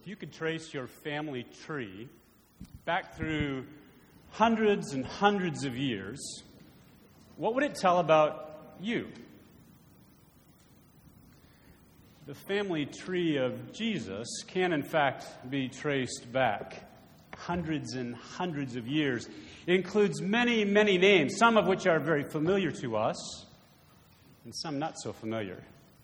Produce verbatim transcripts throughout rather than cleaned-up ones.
you could trace your family tree back through hundreds and hundreds of years, what would it tell about you? The family tree of Jesus can, in fact, be traced back hundreds and hundreds of years. It includes many, many names, some of which are very familiar to us, and some not so familiar.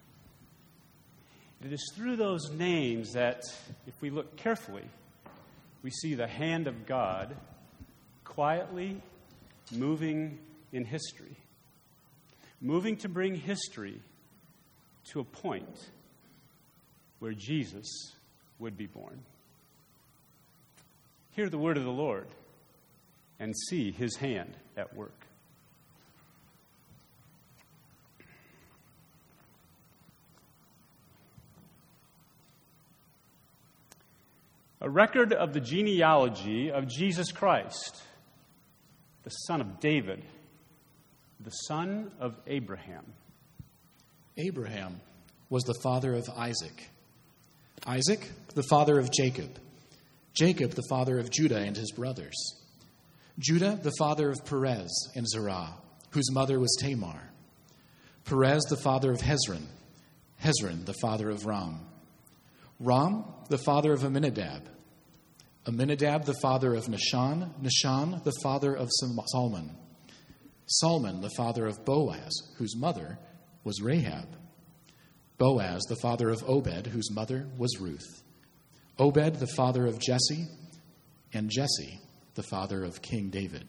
It is through those names that, if we look carefully, we see the hand of God quietly moving in history, moving to bring history to a point where Jesus would be born. Hear the word of the Lord and see his hand at work. A record of the genealogy of Jesus Christ, the son of David, the son of Abraham. Abraham was the father of Isaac. Isaac, the father of Jacob. Jacob, the father of Judah and his brothers. Judah, the father of Perez and Zerah, whose mother was Tamar. Perez, the father of Hezron. Hezron, the father of Ram. Ram, the father of Amminadab. Amminadab, the father of Nahshon. Nahshon, the father of Salmon. Salmon, the father of Boaz, whose mother was Rahab. Boaz, the father of Obed, whose mother was Ruth. Obed, the father of Jesse, and Jesse, the father of King David.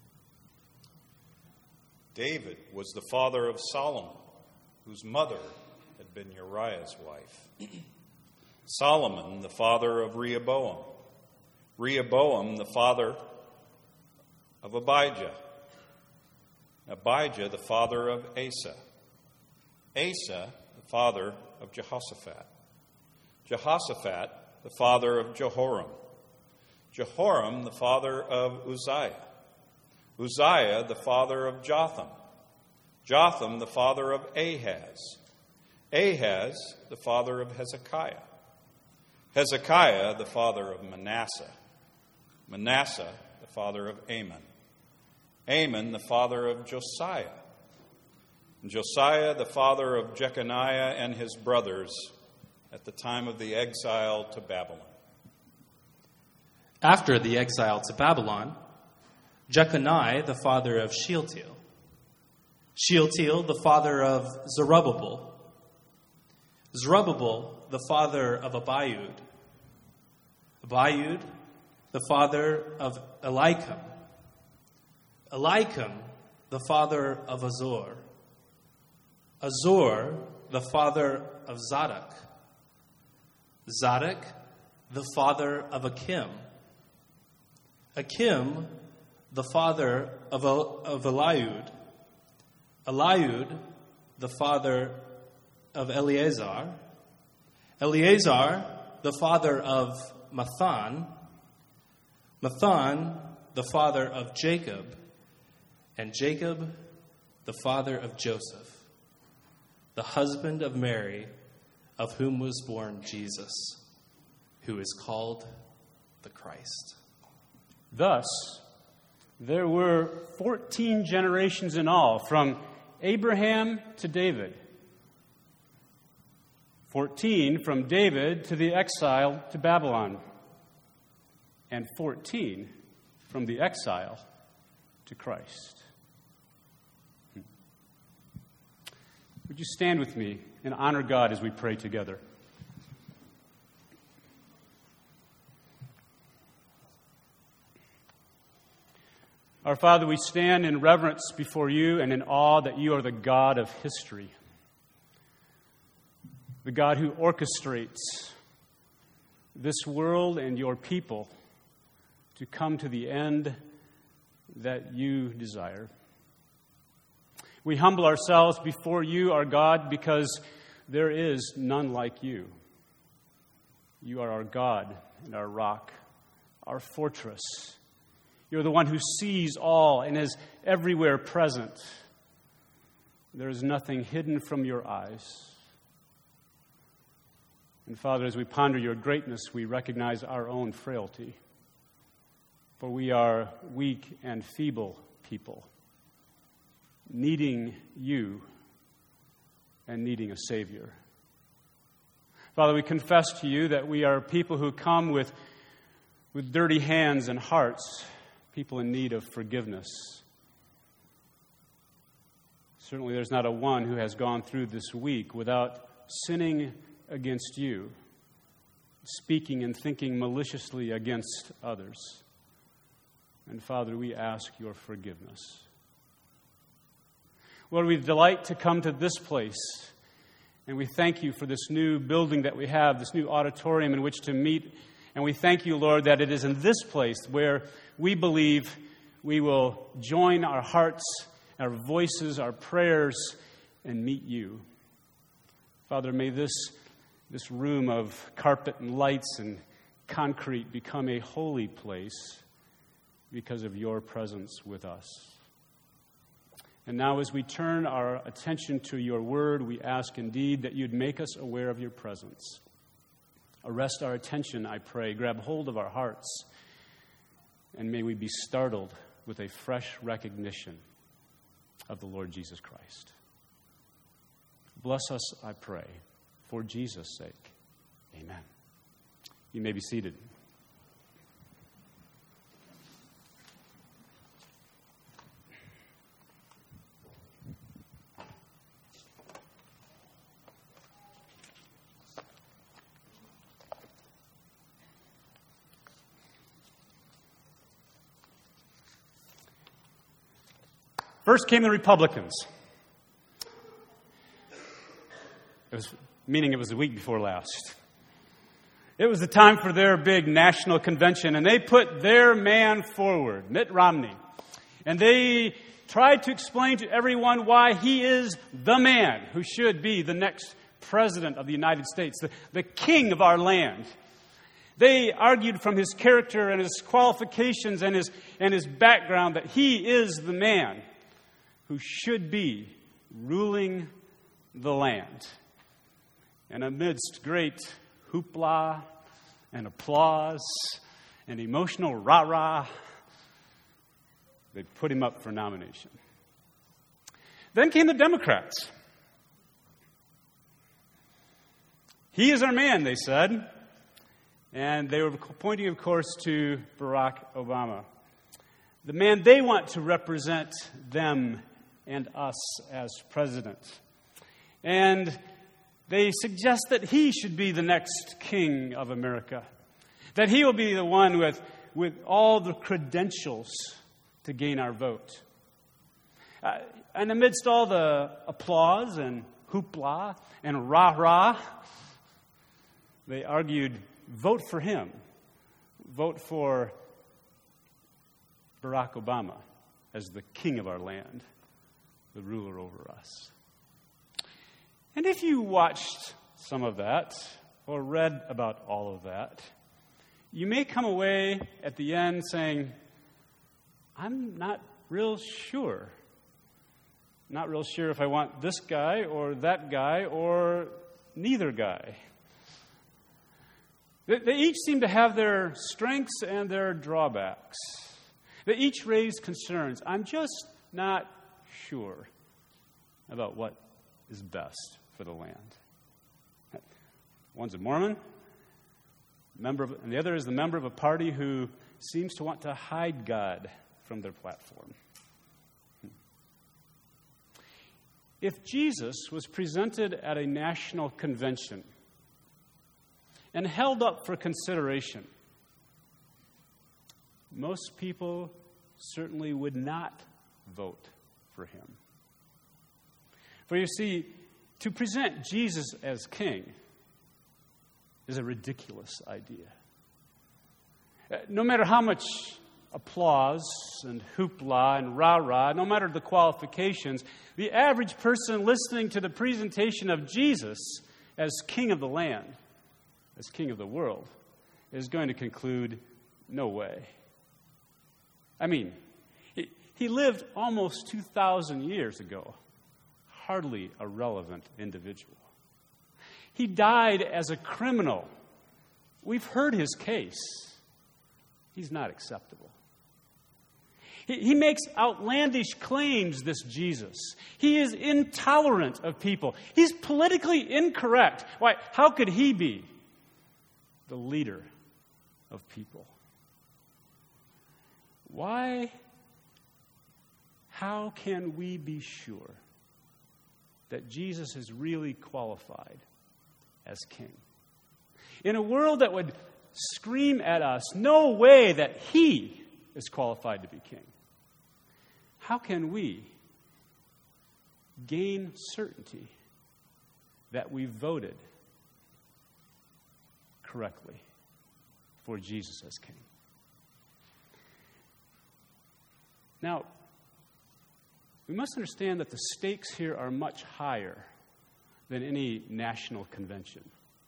David was the father of Solomon, whose mother had been Uriah's wife. Solomon, the father of Rehoboam. Rehoboam, the father of Abijah. Abijah, the father of Asa. Asa, the father of Jehoshaphat. Jehoshaphat, the father of Jehoram. Jehoram, the father of Uzziah. Uzziah, the father of Jotham. Jotham, the father of Ahaz. Ahaz, the father of Hezekiah. Hezekiah, the father of Manasseh. Manasseh, the father of Amon. Amon, the father of Josiah. And Josiah, the father of Jeconiah and his brothers at the time of the exile to Babylon. After the exile to Babylon, Jeconiah, the father of Shealtiel. Shealtiel, the father of Zerubbabel. Zerubbabel, the father of Abiud. Abiud, the father of Eliakim. Eliakim, the father of Azor. Azor, the father of Zadok. Zadok, the father of Achim. Achim, the father of, of Eliud. Eliud, the father of Eleazar. Eleazar, the father of Mathan. Mathan, the father of Jacob. And Jacob, the father of Joseph, the husband of Mary, of whom was born Jesus, who is called the Christ. Thus, there were fourteen generations in all, from Abraham to David. fourteen from David to the exile to Babylon. And fourteen from the exile to Christ. Would you stand with me and honor God as we pray together? Our Father, we stand in reverence before you and in awe that you are the God of history, the God who orchestrates this world and your people to come to the end that you desire. We humble ourselves before you, our God, because there is none like you. You are our God and our rock, our fortress. You're the one who sees all and is everywhere present. There is nothing hidden from your eyes. And Father, as we ponder your greatness, we recognize our own frailty. For we are weak and feeble people, needing you and needing a Savior. Father, we confess to you that we are people who come with, with dirty hands and hearts, people in need of forgiveness. Certainly there's not a one who has gone through this week without sinning against you, speaking and thinking maliciously against others. And Father, we ask your forgiveness. Lord, we delight to come to this place, and we thank you for this new building that we have, this new auditorium in which to meet. And we thank you, Lord, that it is in this place where we believe we will join our hearts, our voices, our prayers, and meet you. Father, may this, this room of carpet and lights and concrete become a holy place because of your presence with us. And now as we turn our attention to your word, we ask indeed that you'd make us aware of your presence. Arrest our attention, I pray. Grab hold of our hearts. And may we be startled with a fresh recognition of the Lord Jesus Christ. Bless us, I pray, for Jesus' sake. Amen. You may be seated. First came the Republicans. It was, meaning it was the week before last. It was the time for their big national convention, and they put their man forward, Mitt Romney. And they tried to explain to everyone why he is the man who should be the next president of the United States, the, the king of our land. They argued from his character and his qualifications and his, and his background that he is the man who should be ruling the land. And amidst great hoopla and applause and emotional rah-rah, they put him up for nomination. Then came the Democrats. He is our man, they said. And they were pointing, of course, to Barack Obama, the man they want to represent them and us as president. And they suggest that he should be the next king of America, that he will be the one with, with all the credentials to gain our vote. Uh, and amidst all the applause and hoopla and rah-rah, they argued, vote for him. Vote for Barack Obama as the king of our land, the ruler over us. And if you watched some of that or read about all of that, you may come away at the end saying, I'm not real sure. Not real sure if I want this guy or that guy or neither guy. They, they each seem to have their strengths and their drawbacks. They each raise concerns. I'm just not sure about what is best for the land. One's a Mormon, member of, and the other is the member of a party who seems to want to hide God from their platform. If Jesus was presented at a national convention and held up for consideration, most people certainly would not vote for him. For you see, to present Jesus as king is a ridiculous idea. No matter how much applause and hoopla and rah-rah, no matter the qualifications, the average person listening to the presentation of Jesus as king of the land, as king of the world, is going to conclude, no way. I mean, he, he lived almost two thousand years ago. Hardly a relevant individual. He died as a criminal. We've heard his case. He's not acceptable. He, he makes outlandish claims, this Jesus. He is intolerant of people. He's politically incorrect. Why? How could he be the leader of people? Why? How can we be sure that Jesus is really qualified as king? In a world that would scream at us, no way that he is qualified to be king, how can we gain certainty that we voted correctly for Jesus as king? Now, we must understand that the stakes here are much higher than any national convention.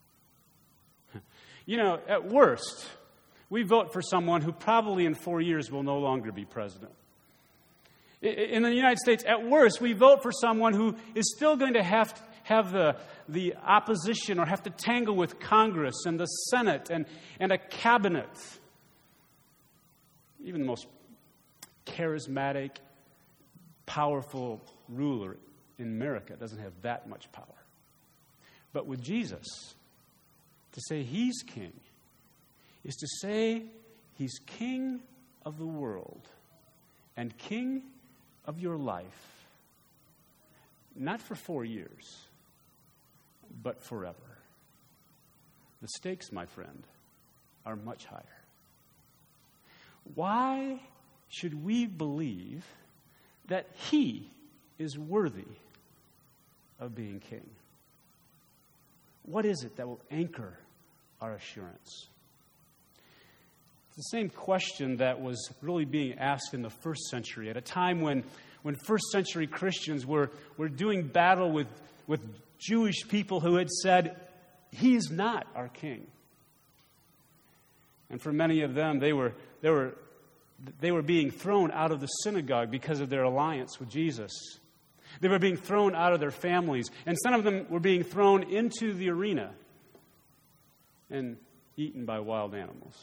You know, at worst, we vote for someone who probably in four years will no longer be president. In the United States, at worst, we vote for someone who is still going to have to have the, the opposition or have to tangle with Congress and the Senate and, and a cabinet. Even the most charismatic, powerful ruler in America doesn't have that much power. But with Jesus, to say he's king is to say he's king of the world and king of your life, not for four years, but forever. The stakes, my friend, are much higher. Why should we believe that he is worthy of being king? What is it that will anchor our assurance? It's the same question that was really being asked in the first century, at a time when, when first century Christians were, were doing battle with, with Jewish people who had said, he is not our king. And for many of them, they were, they were, they were being thrown out of the synagogue because of their alliance with Jesus. They were being thrown out of their families. And some of them were being thrown into the arena and eaten by wild animals.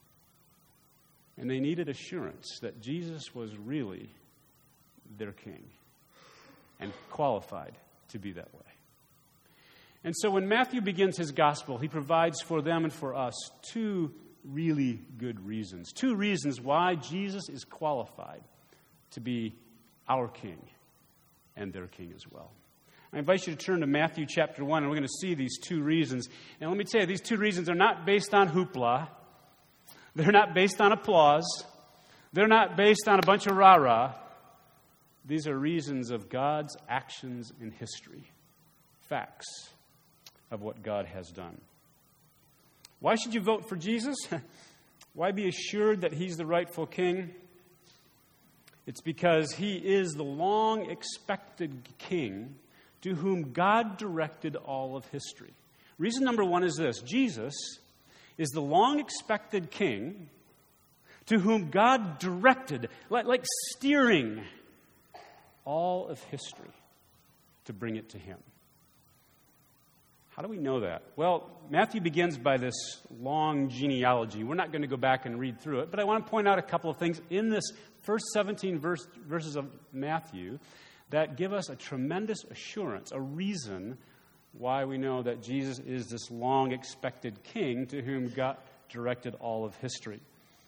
And they needed assurance that Jesus was really their king and qualified to be that way. And so when Matthew begins his gospel, he provides for them and for us two really good reasons. Two reasons why Jesus is qualified to be our king and their king as well. I invite you to turn to Matthew chapter one, and we're going to see these two reasons. And let me tell you, these two reasons are not based on hoopla. They're not based on applause. They're not based on a bunch of rah-rah. These are reasons of God's actions in history, facts of what God has done. Why should you vote for Jesus? Why be assured that he's the rightful king? It's because he is the long-expected king to whom God directed all of history. Reason number one is this: Jesus is the long-expected king to whom God directed, like, like steering all of history to bring it to him. How do we know that? Well, Matthew begins by this long genealogy. We're not going to go back and read through it, but I want to point out a couple of things in this first seventeen verse, verses of Matthew that give us a tremendous assurance, a reason why we know that Jesus is this long-expected king to whom God directed all of history.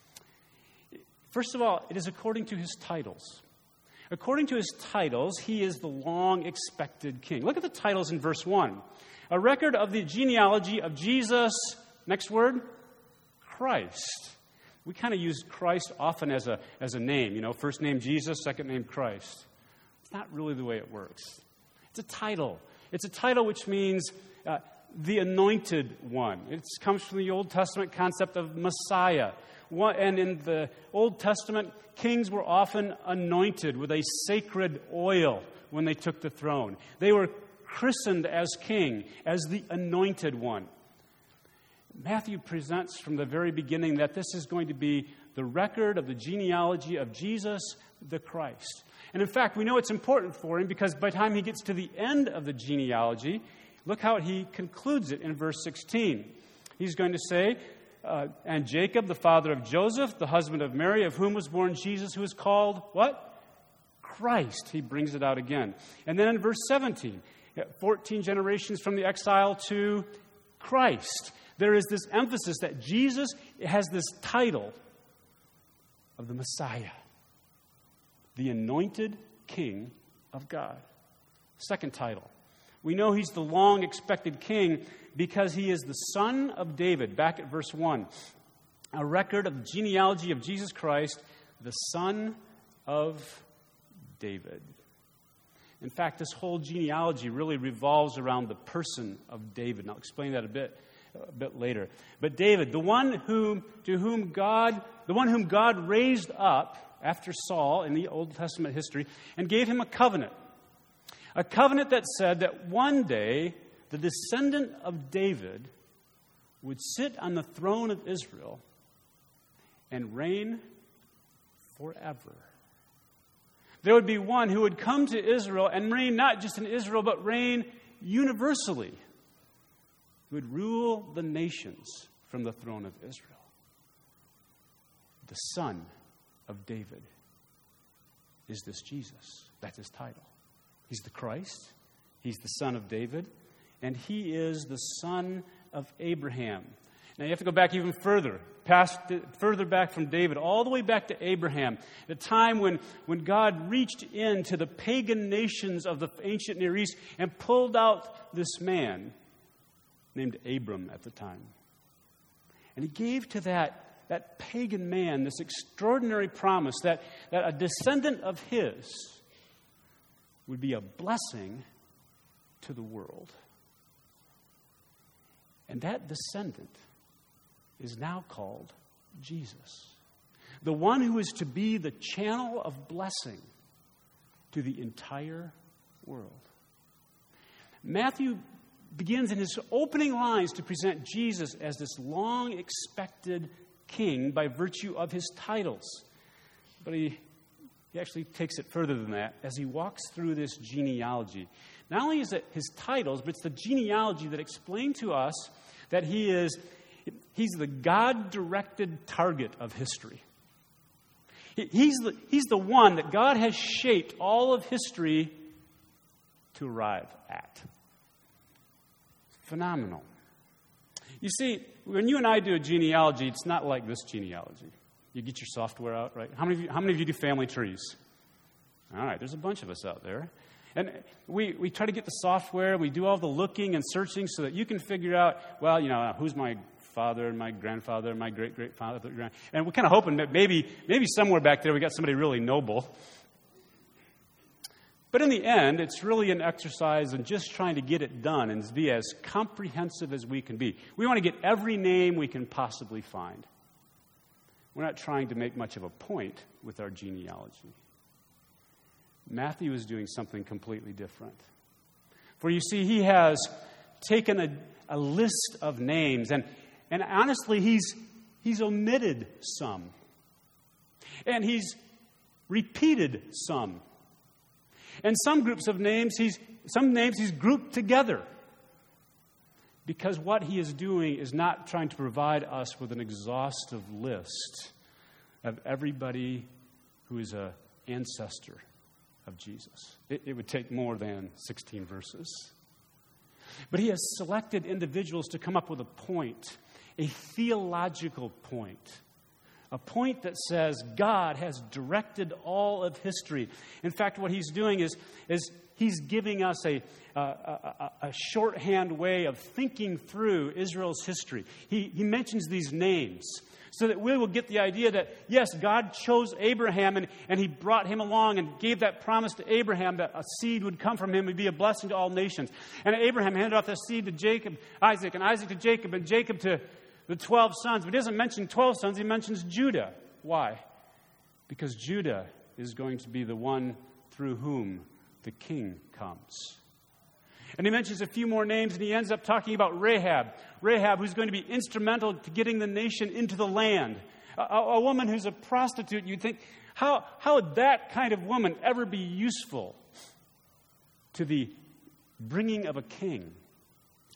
First of all, it is according to his titles. According to his titles, he is the long-expected king. Look at the titles in verse one. A record of the genealogy of Jesus, next word, Christ. We kind of use Christ often as a, as a name, you know, first name Jesus, second name Christ. It's not really the way it works. It's a title. It's a title which means uh, the anointed one. It comes from the Old Testament concept of Messiah. One, and in the Old Testament, kings were often anointed with a sacred oil when they took the throne. They were christened as king, as the anointed one. Matthew presents from the very beginning that this is going to be the record of the genealogy of Jesus the Christ. And in fact, we know it's important for him because by the time he gets to the end of the genealogy, Look how he concludes it in verse sixteen. He's going to say, uh, and Jacob, the father of Joseph, the husband of Mary, of whom was born Jesus, who is called, what? Christ. He brings it out again. And then in verse seventeen, fourteen generations from the exile to Christ. There is this emphasis that Jesus has this title of the Messiah, the anointed King of God. Second title. We know he's the long-expected king because he is the son of David. Back at verse one. A record of the genealogy of Jesus Christ, the son of David. In fact, this whole genealogy really revolves around the person of David. And I'll explain that a bit, a bit later. But David, the one whom, to whom God, the one whom God raised up after Saul in the Old Testament history and gave him a covenant. A covenant that said that one day the descendant of David would sit on the throne of Israel and reign forever. There would be one who would come to Israel and reign not just in Israel, but reign universally. Who would rule the nations from the throne of Israel. The son of David is this Jesus. That's his title. He's the Christ. He's the son of David. And he is the son of Abraham. Now you have to go back even further, past, further back from David, all the way back to Abraham, the time when, when God reached into the pagan nations of the ancient Near East and pulled out this man named Abram at the time. And he gave to that, that pagan man this extraordinary promise that, that a descendant of his would be a blessing to the world. And that descendant is now called Jesus, the one who is to be the channel of blessing to the entire world. Matthew begins in his opening lines to present Jesus as this long-expected king by virtue of his titles. But he, he actually takes it further than that as he walks through this genealogy. Not only is it his titles, but it's the genealogy that explain to us that he is he's the God-directed target of history. He's the, he's the one that God has shaped all of history to arrive at. Phenomenal. You see, when you and I do a genealogy, it's not like this genealogy. You get your software out, right? How many of you, how many of you do family trees? All right, there's a bunch of us out there. And we, we try to get the software, we do all the looking and searching so that you can figure out, well, you know, who's my father and my grandfather and my great-great-father. And we're kind of hoping that maybe, maybe somewhere back there we got somebody really noble. But in the end, it's really an exercise in just trying to get it done and be as comprehensive as we can be. We want to get every name we can possibly find. We're not trying to make much of a point with our genealogy. Matthew is doing something completely different. For you see, he has taken a, a list of names, and, and honestly, he's, he's omitted some. And he's repeated some. And some groups of names, he's some names he's grouped together. Because what he is doing is not trying to provide us with an exhaustive list of everybody who is an ancestor of Jesus. It, it would take more than sixteen verses. But he has selected individuals to come up with a point, a theological point. A point that says God has directed all of history. In fact, what he's doing is, is he's giving us a, a, a, a shorthand way of thinking through Israel's history. He, he mentions these names so that we will get the idea that, yes, God chose Abraham and, and he brought him along and gave that promise to Abraham that a seed would come from him and be a blessing to all nations. And Abraham handed off that seed to Jacob, Isaac, and Isaac to Jacob, and Jacob to the twelve sons. But he doesn't mention twelve sons, he mentions Judah. Why? Because Judah is going to be the one through whom the king comes. And he mentions a few more names, and he ends up talking about Rahab. Rahab, who's going to be instrumental to getting the nation into the land. A, a woman who's a prostitute. You'd think, how, how would that kind of woman ever be useful to the bringing of a king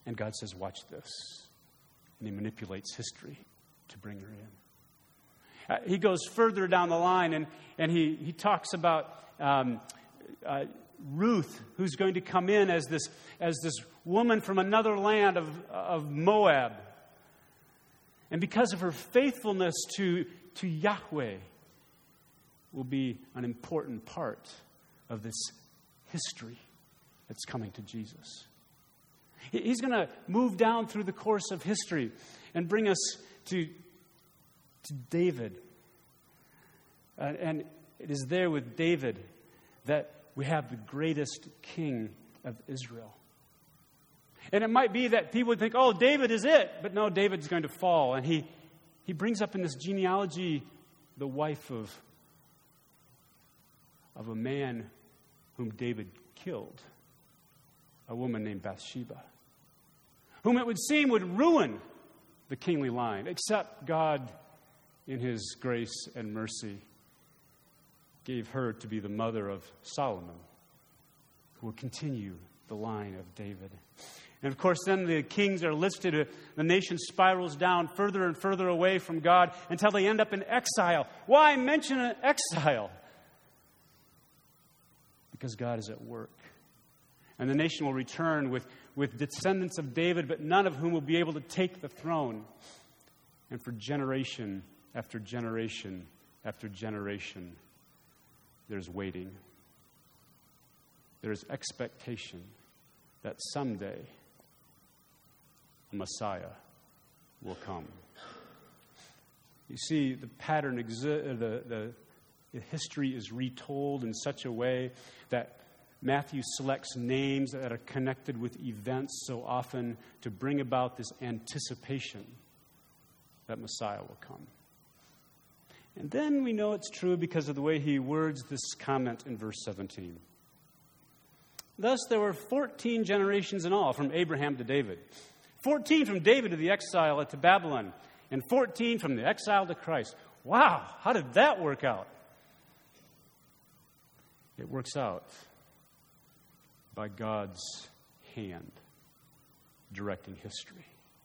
And God says, watch this. And he manipulates history to bring her in. Uh, he goes further down the line, and, and he, he talks about um, uh, Ruth, who's going to come in as this, as this woman from another land of, of Moab. And because of her faithfulness to, to Yahweh, will be an important part of this history that's coming to Jesus. He's going to move down through the course of history and bring us to, to David. Uh, and it is there with David that we have the greatest king of Israel. And it might be that people would think, oh, David is it. But no, David's going to fall. And he, he brings up in this genealogy the wife of, of a man whom David killed, a woman named Bathsheba, whom it would seem would ruin the kingly line, except God, in his grace and mercy, gave her to be the mother of Solomon, who will continue the line of David. And of course, then the kings are listed. The nation spirals down further and further away from God until they end up in exile. Why mention an exile? Because God is at work. And the nation will return with, with descendants of David, but none of whom will be able to take the throne. And for generation after generation after generation, there's waiting. There's expectation that someday a Messiah will come. You see, the pattern, exi- the, the, the history is retold in such a way that Matthew selects names that are connected with events so often to bring about this anticipation that Messiah will come. And then we know it's true because of the way he words this comment in verse seventeen. Thus there were fourteen generations in all from Abraham to David. fourteen from David to the exile to Babylon. And fourteen from the exile to Christ. Wow, how did that work out? It works out by God's hand directing history.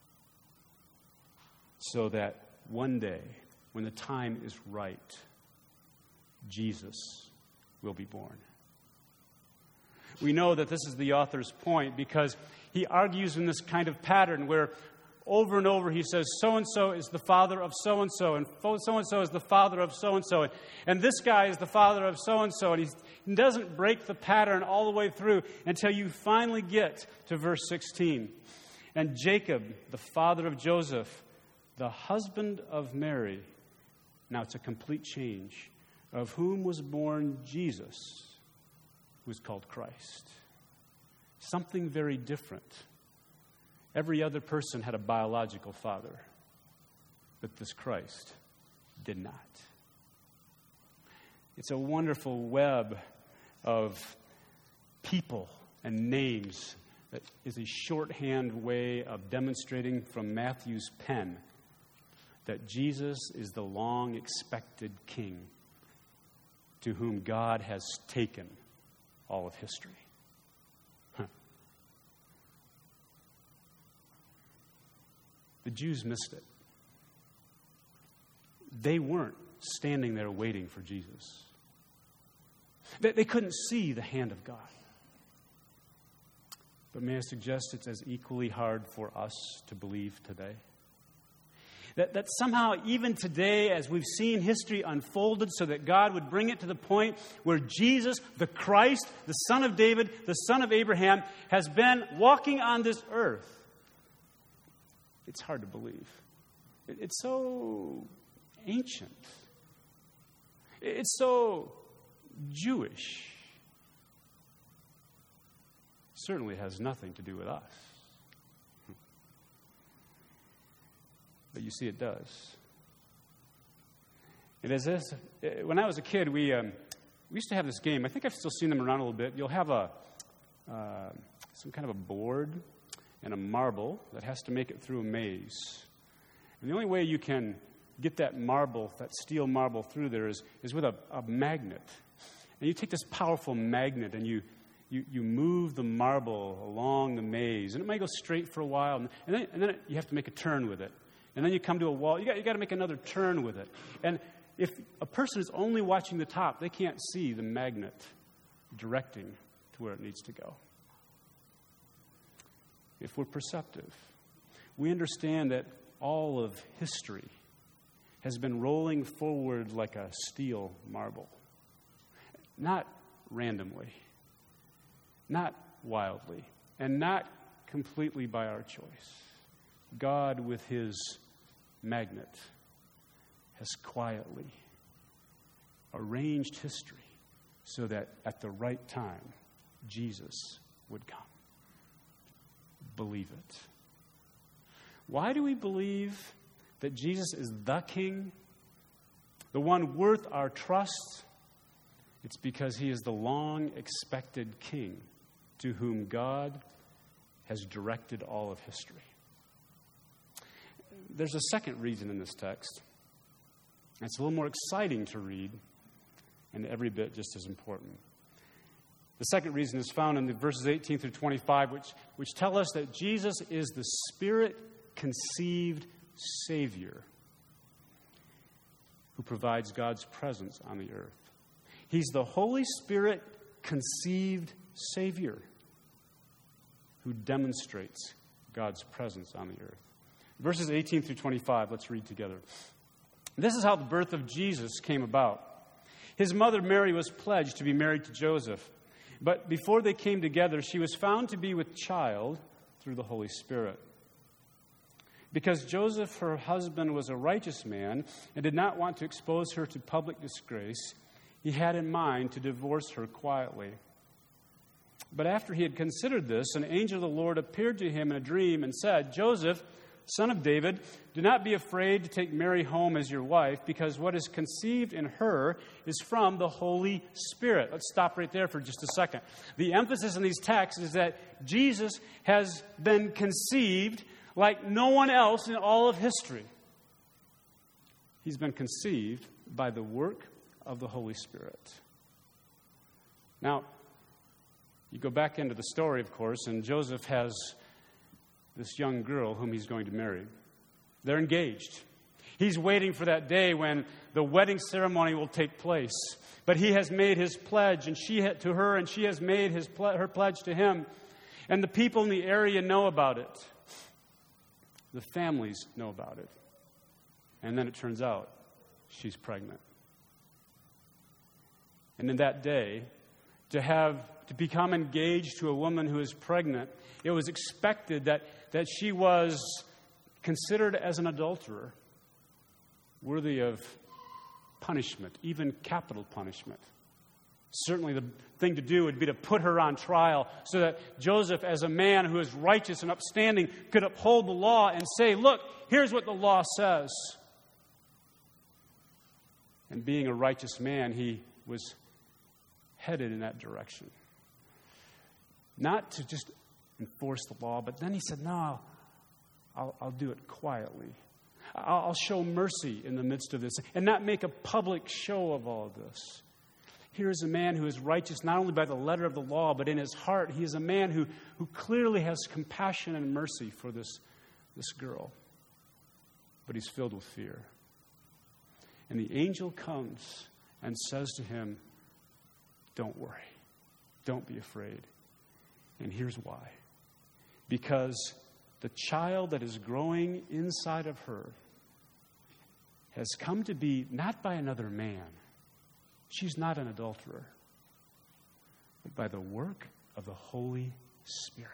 So that one day, when the time is right, Jesus will be born. We know that this is the author's point because he argues in this kind of pattern where over and over he says, so-and-so is the father of so-and-so, and so-and-so is the father of so-and-so, and this guy is the father of so-and-so, and he doesn't break the pattern all the way through until you finally get to verse sixteen. And Jacob, the father of Joseph, the husband of Mary. Now it's a complete change, of whom was born Jesus, who is called Christ. Something very different. Every other person had a biological father, but this Christ did not. It's a wonderful web of people and names that is a shorthand way of demonstrating from Matthew's pen that Jesus is the long-expected king to whom God has taken all of history. Huh. The Jews missed it. They weren't standing there waiting for Jesus. They, they couldn't see the hand of God. But may I suggest it's as equally hard for us to believe today? That, that somehow, even today, as we've seen history unfolded so that God would bring it to the point where Jesus, the Christ, the Son of David, the Son of Abraham, has been walking on this earth. It's hard to believe. It, it's so ancient. It, it's so Jewish. It certainly has nothing to do with us. But you see, it does. It is this. When I was a kid, we um, we used to have this game. I think I've still seen them around a little bit. You'll have a uh, some kind of a board and a marble that has to make it through a maze. And the only way you can get that marble, that steel marble through there is, is with a, a magnet. And you take this powerful magnet and you you, you move the marble along the maze, and it may go straight for a while, and, and then, and then it, you have to make a turn with it. And then you come to a wall. You got, you got to make another turn with it. And if a person is only watching the top, they can't see the magnet directing to where it needs to go. If we're perceptive, we understand that all of history has been rolling forward like a steel marble. Not randomly, not wildly, and not completely by our choice. God, with his magnet, has quietly arranged history so that at the right time, Jesus would come. Believe it. Why do we believe that Jesus is the King, the one worth our trust? It's because he is the long-expected King to whom God has directed all of history. There's a second reason in this text. It's a little more exciting to read and every bit just as important. The second reason is found in the verses eighteen through twenty-five, which, which tell us that Jesus is the Spirit-conceived Savior who provides God's presence on the earth. He's the Holy Spirit-conceived Savior who demonstrates God's presence on the earth. Verses eighteen through twenty-five, let's read together. This is how the birth of Jesus came about. His mother Mary was pledged to be married to Joseph, but before they came together, she was found to be with child through the Holy Spirit. Because Joseph, her husband, was a righteous man and did not want to expose her to public disgrace, he had in mind to divorce her quietly. But after he had considered this, an angel of the Lord appeared to him in a dream and said, Joseph, son of David, do not be afraid to take Mary home as your wife, because what is conceived in her is from the Holy Spirit. Let's stop right there for just a second. The emphasis in these texts is that Jesus has been conceived like no one else in all of history. He's been conceived by the work of the Holy Spirit. Now, you go back into the story, of course, and Joseph has this young girl whom he's going to marry. They're engaged. He's waiting for that day when the wedding ceremony will take place. But he has made his pledge, and she had, to her, and she has made his ple- her pledge to him. And the people in the area know about it. The families know about it. And then it turns out she's pregnant. And in that day, to have to become engaged to a woman who is pregnant, it was expected that, that she was considered as an adulterer, worthy of punishment, even capital punishment. Certainly the thing to do would be to put her on trial so that Joseph, as a man who is righteous and upstanding, could uphold the law and say, look, here's what the law says. And being a righteous man, he was headed in that direction. Not to just enforce the law, but then he said, no, I'll, I'll do it quietly. I'll, I'll show mercy in the midst of this and not make a public show of all of this. Here is a man who is righteous not only by the letter of the law, but in his heart. He is a man who, who clearly has compassion and mercy for this, this girl. But he's filled with fear. And the angel comes and says to him, don't worry. Don't be afraid. And here's why. Because the child that is growing inside of her has come to be not by another man. She's not an adulterer. But by the work of the Holy Spirit.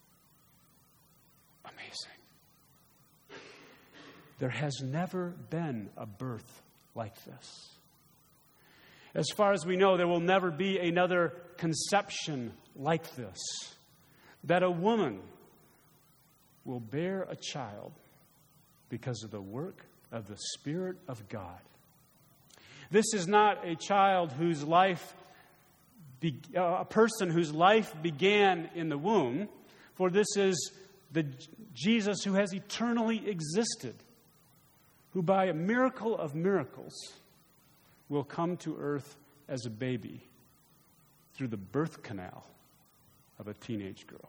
Amazing. There has never been a birth like this. As far as we know, there will never be another conception like this. That a woman will bear a child because of the work of the Spirit of God. This is not a child whose life, be, uh, a person whose life began in the womb, for this is the Jesus who has eternally existed, who by a miracle of miracles will come to earth as a baby through the birth canal of a teenage girl.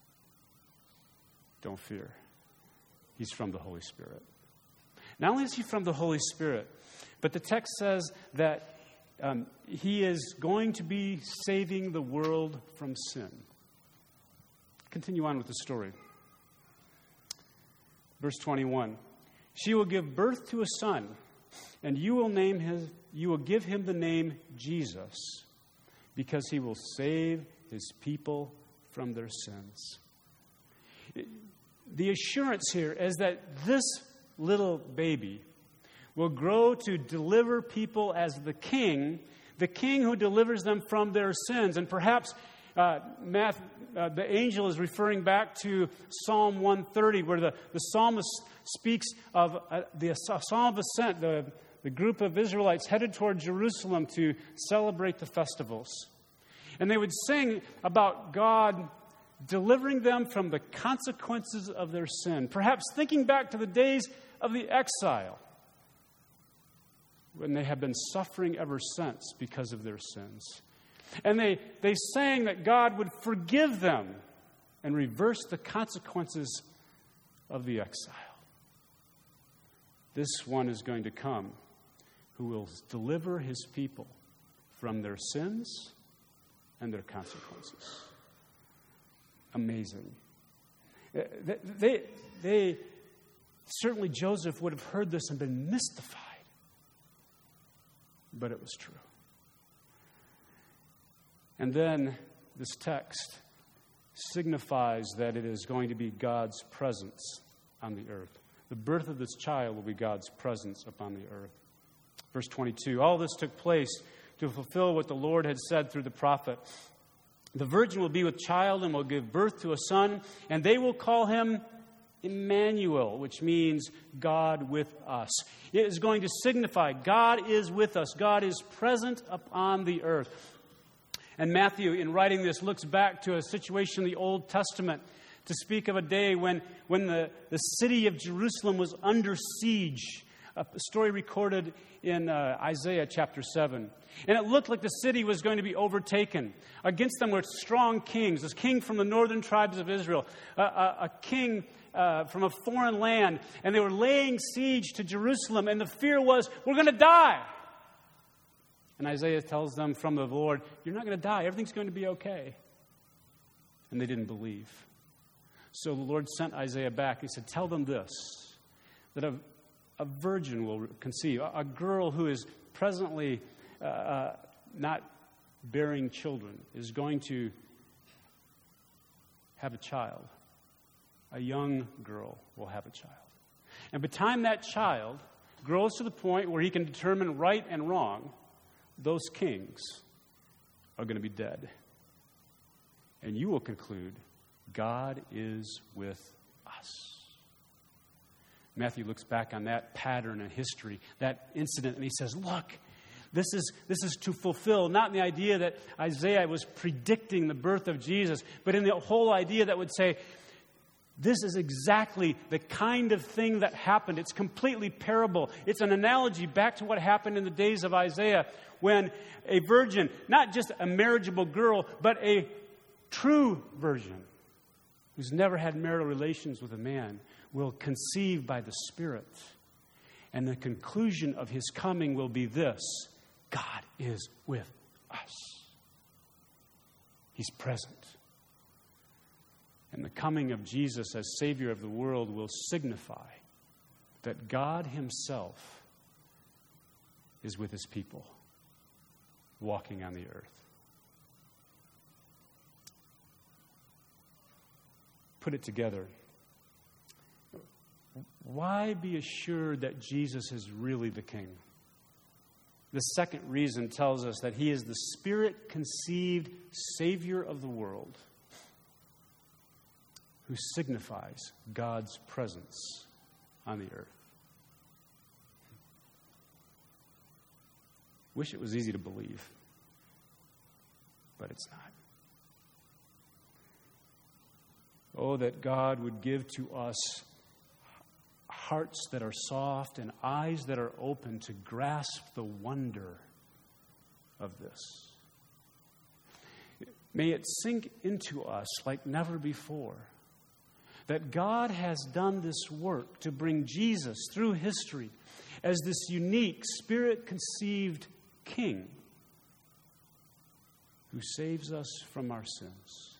Don't fear. He's from the Holy Spirit. Not only is he from the Holy Spirit, but the text says that um, he is going to be saving the world from sin. Continue on with the story. Verse twenty-one. She will give birth to a son, and you will name his, you will give him the name Jesus, because he will save his people from their sins. The assurance here is that this little baby will grow to deliver people as the king, the king who delivers them from their sins. And perhaps uh, Math, uh, the angel is referring back to Psalm one thirty, where the, the psalmist speaks of uh, the uh, Psalm of Ascent, the, the group of Israelites headed toward Jerusalem to celebrate the festivals. And they would sing about God delivering them from the consequences of their sin. Perhaps thinking back to the days of the exile, when they have been suffering ever since because of their sins. And they, they sang that God would forgive them and reverse the consequences of the exile. This one is going to come who will deliver his people from their sins and their consequences. Amazing. They, they, they certainly Joseph would have heard this and been mystified. But it was true. And then this text signifies that it is going to be God's presence on the earth. The birth of this child will be God's presence upon the earth. Verse twenty-two, all this took place to fulfill what the Lord had said through the prophet. The virgin will be with child and will give birth to a son, and they will call him Emmanuel, which means God with us. It is going to signify God is with us. God is present upon the earth. And Matthew, in writing this, looks back to a situation in the Old Testament to speak of a day when, when the, the city of Jerusalem was under siege. A story recorded in uh, Isaiah chapter seven. And it looked like the city was going to be overtaken. Against them were strong kings. This king from the northern tribes of Israel, a, a, a king uh, from a foreign land. And they were laying siege to Jerusalem. And the fear was, we're going to die. And Isaiah tells them from the Lord, you're not going to die. Everything's going to be okay. And they didn't believe. So the Lord sent Isaiah back. He said, tell them this, that a, a virgin will conceive, a, a girl who is presently uh, uh, not bearing children is going to have a child. A young girl will have a child. And by the time that child grows to the point where he can determine right and wrong, those kings are going to be dead. And you will conclude, God is with us. Matthew looks back on that pattern in history, that incident, and he says, look, this is, this is to fulfill, not in the idea that Isaiah was predicting the birth of Jesus, but in the whole idea that would say, this is exactly the kind of thing that happened. It's completely parable. It's an analogy back to what happened in the days of Isaiah when a virgin, not just a marriageable girl, but a true virgin who's never had marital relations with a man will conceive by the Spirit. And the conclusion of his coming will be this: God is with us. He's present. And the coming of Jesus as Savior of the world will signify that God himself is with his people, walking on the earth. Put it together. Why be assured that Jesus is really the King? The second reason tells us that he is the Spirit-conceived Savior of the world, who signifies God's presence on the earth. Wish it was easy to believe, but it's not. Oh, that God would give to us hearts that are soft and eyes that are open to grasp the wonder of this. May it sink into us like never before that God has done this work to bring Jesus through history as this unique, Spirit-conceived King who saves us from our sins.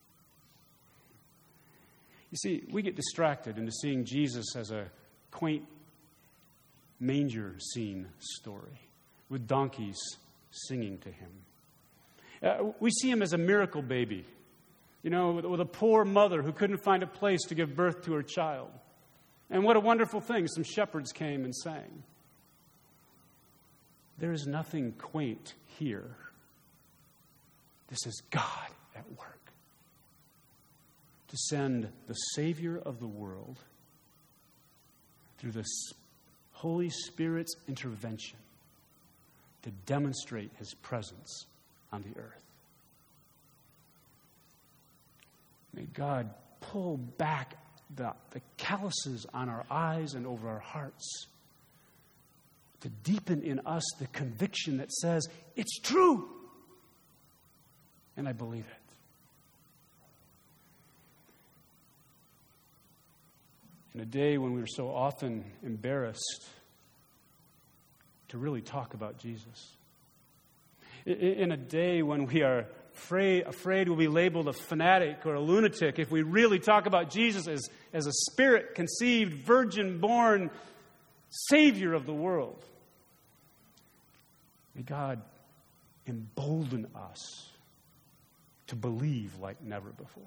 You see, we get distracted into seeing Jesus as a quaint manger scene story with donkeys singing to him. Uh, we see him as a miracle baby, you know, with, with a poor mother who couldn't find a place to give birth to her child. And what a wonderful thing, some shepherds came and sang. There is nothing quaint here. This is God at work to send the Savior of the world through the Holy Spirit's intervention to demonstrate his presence on the earth. May God pull back the, the calluses on our eyes and over our hearts to deepen in us the conviction that says, it's true. And I believe it. In a day when we are so often embarrassed to really talk about Jesus. In a day when we are afraid, afraid we'll be labeled a fanatic or a lunatic if we really talk about Jesus as, as a Spirit-conceived, virgin-born Savior of the world. May God embolden us to believe like never before.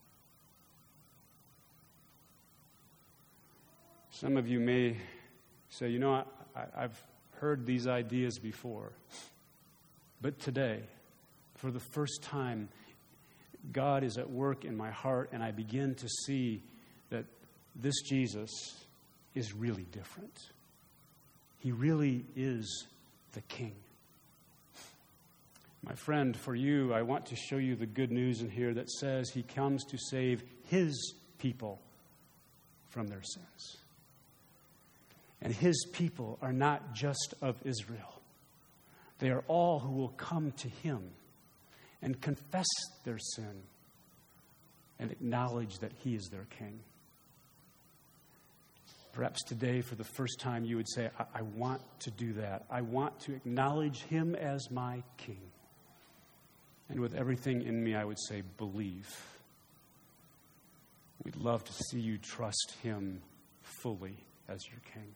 Some of you may say, you know, I, I, I've heard these ideas before. But today, for the first time, God is at work in my heart, and I begin to see that this Jesus is really different. He really is the King. My friend, for you, I want to show you the good news in here that says he comes to save his people from their sins. And his people are not just of Israel. They are all who will come to him and confess their sin and acknowledge that he is their King. Perhaps today, for the first time, you would say, I, I want to do that. I want to acknowledge him as my King. And with everything in me, I would say, believe. We'd love to see you trust him fully as your King.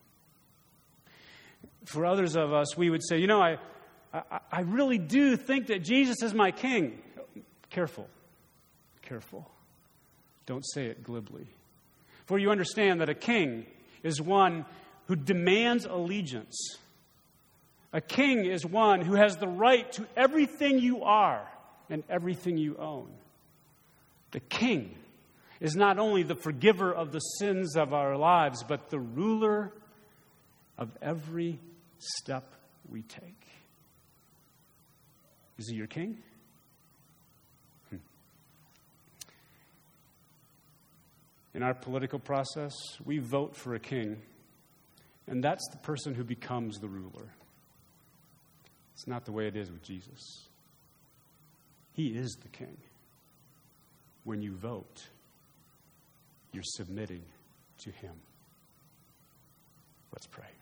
For others of us, we would say, you know, I, I, I really do think that Jesus is my King. Careful. Careful. Don't say it glibly. For you understand that a king is one who demands allegiance. A king is one who has the right to everything you are and everything you own. The king is not only the forgiver of the sins of our lives, but the ruler of every step we take. Is he your king? Hmm. In our political process, we vote for a king, and that's the person who becomes the ruler. It's not the way it is with Jesus. He is the king. When you vote, you're submitting to him. Let's pray.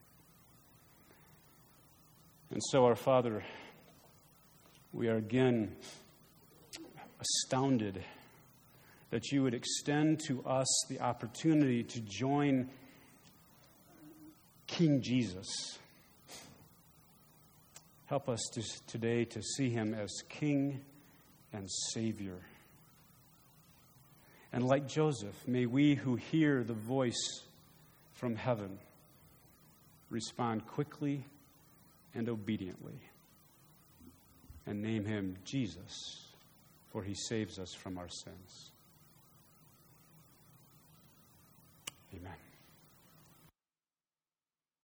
And so, our Father, we are again astounded that you would extend to us the opportunity to join King Jesus. Help us to, today to see him as King and Savior. And like Joseph, may we who hear the voice from heaven respond quickly and obediently and name him Jesus, for he saves us from our sins. Amen.